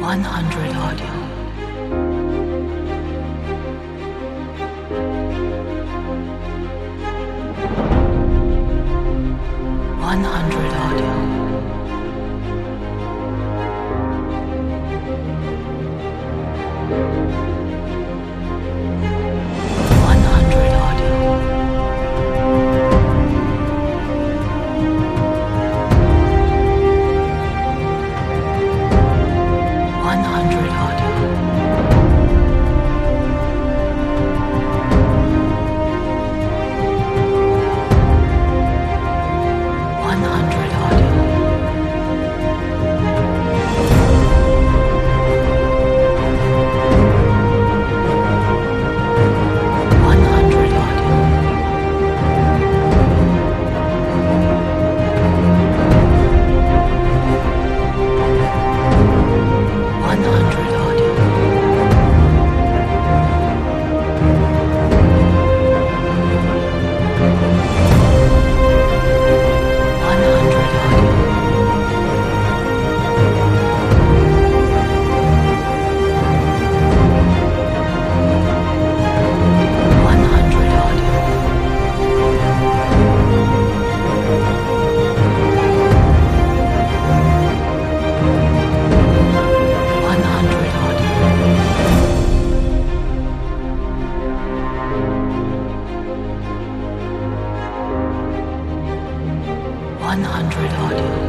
100 audio. 100 audio. 100 audio. 100 audio. 100 audio. 100 audio. 100 audio. 100 audio. 100 audio. 100 audio. 100 audio.